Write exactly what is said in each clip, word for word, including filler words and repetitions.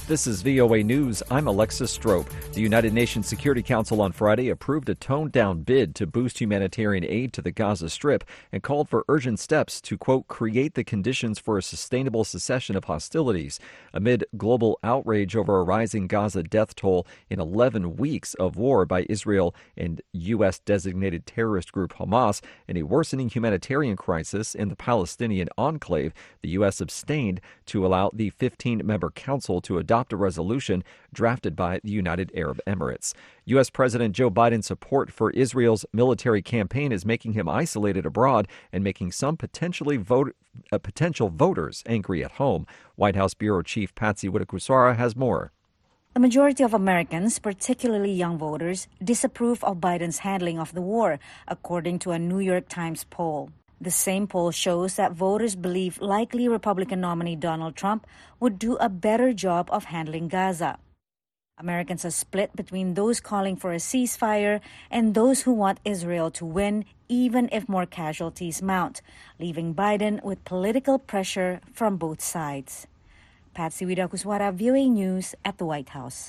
This is V O A News. I'm Alexis Strope. The United Nations Security Council on Friday approved a toned-down bid to boost humanitarian aid to the Gaza Strip and called for urgent steps to, quote, create the conditions for a sustainable cessation of hostilities amid global outrage over a rising Gaza death toll in eleven weeks of war by Israel and U S-designated terrorist group Hamas and a worsening humanitarian crisis in the Palestinian enclave. The U S abstained to allow the fifteen-member council to adopt a resolution drafted by the United Arab Emirates. U S. President Joe Biden's support for Israel's military campaign is making him isolated abroad and making some potentially vote, uh, potential voters angry at home. White House Bureau Chief Patsy Widakuswara has more. The majority of Americans, particularly young voters, disapprove of Biden's handling of the war, according to a New York Times poll. The same poll shows that voters believe likely Republican nominee Donald Trump would do a better job of handling Gaza. Americans are split between those calling for a ceasefire and those who want Israel to win, even if more casualties mount, leaving Biden with political pressure from both sides. Patsy Widakuswara, V O A News at the White House.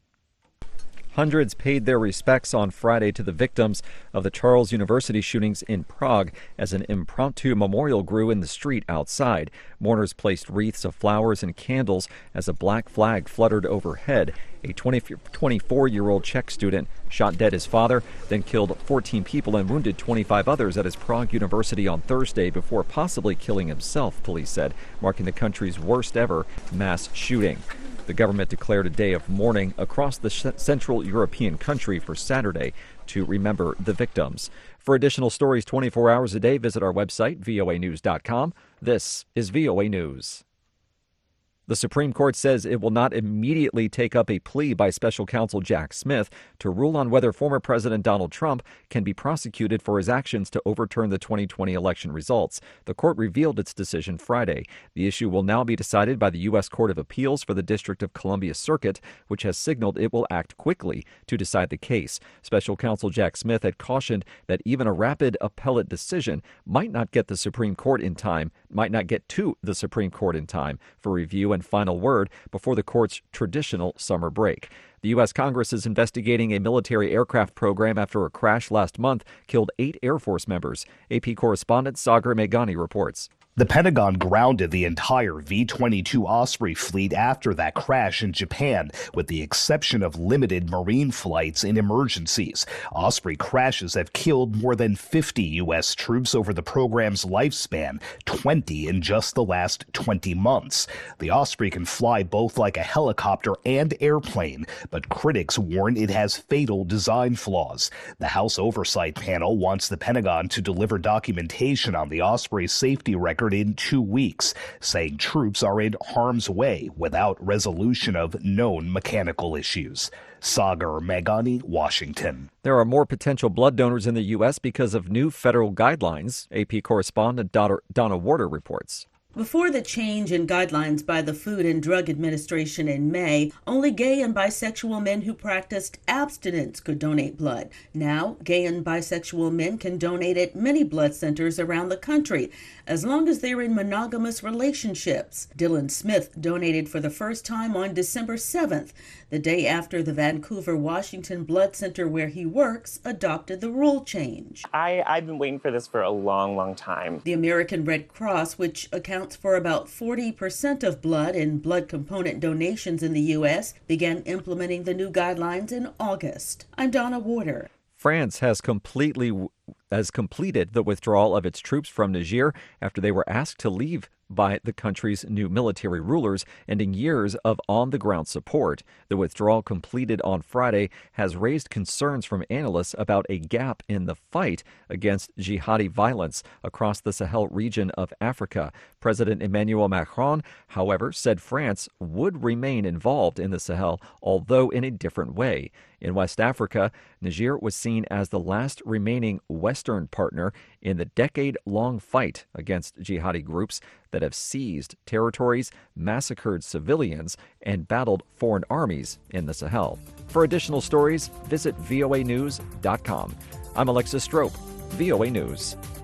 Hundreds paid their respects on Friday to the victims of the Charles University shootings in Prague as an impromptu memorial grew in the street outside. Mourners placed wreaths of flowers and candles as a black flag fluttered overhead. A twenty-four-year-old Czech student shot dead his father, then killed fourteen people and wounded twenty-five others at his Prague University on Thursday before possibly killing himself, police said, marking the country's worst ever mass shooting. The government declared a day of mourning across the Central European country for Saturday to remember the victims. For additional stories twenty-four hours a day, visit our website, V O A news dot com. This is V O A News. The Supreme Court says it will not immediately take up a plea by special counsel Jack Smith to rule on whether former President Donald Trump can be prosecuted for his actions to overturn the twenty twenty election results. The court revealed its decision Friday. The issue will now be decided by the U S. Court of Appeals for the District of Columbia Circuit, which has signaled it will act quickly to decide the case. Special counsel Jack Smith had cautioned that even a rapid appellate decision might not get the Supreme Court in time, might not get to the Supreme Court in time for review and final word before the court's traditional summer break. The U S. Congress is investigating a military aircraft program after a crash last month killed eight Air Force members. A P correspondent Sagar Meghani reports. The Pentagon grounded the entire V twenty-two Osprey fleet after that crash in Japan, with the exception of limited Marine flights in emergencies. Osprey crashes have killed more than fifty U S troops over the program's lifespan, twenty in just the last twenty months. The Osprey can fly both like a helicopter and airplane, but critics warn it has fatal design flaws. The House Oversight Panel wants the Pentagon to deliver documentation on the Osprey's safety record in two weeks, saying troops are in harm's way without resolution of known mechanical issues. Sagar Meghani, Washington. There are more potential blood donors in the U S because of new federal guidelines. A P correspondent Donna Warder reports. Before the change in guidelines by the Food and Drug Administration in May, only gay and bisexual men who practiced abstinence could donate blood. Now, gay and bisexual men can donate at many blood centers around the country, as long as they're in monogamous relationships. Dylan Smith donated for the first time on December seventh, the day after the Vancouver, Washington Blood Center where he works adopted the rule change. I, I've been waiting for this for a long, long time. The American Red Cross, which accounts for about forty percent of blood and blood component donations in the U S, began implementing the new guidelines in August. I'm Donna Warder. France has completely has completed the withdrawal of its troops from Niger after they were asked to leave by the country's new military rulers, ending years of on-the-ground support. The withdrawal, completed on Friday, has raised concerns from analysts about a gap in the fight against jihadi violence across the Sahel region of Africa. President Emmanuel Macron, however, said France would remain involved in the Sahel, although in a different way. In West Africa, Niger was seen as the last remaining Western partner in the decade-long fight against jihadi groups that have seized territories, massacred civilians, and battled foreign armies in the Sahel. For additional stories, visit V O A news dot com. I'm Alexis Strope, V O A News.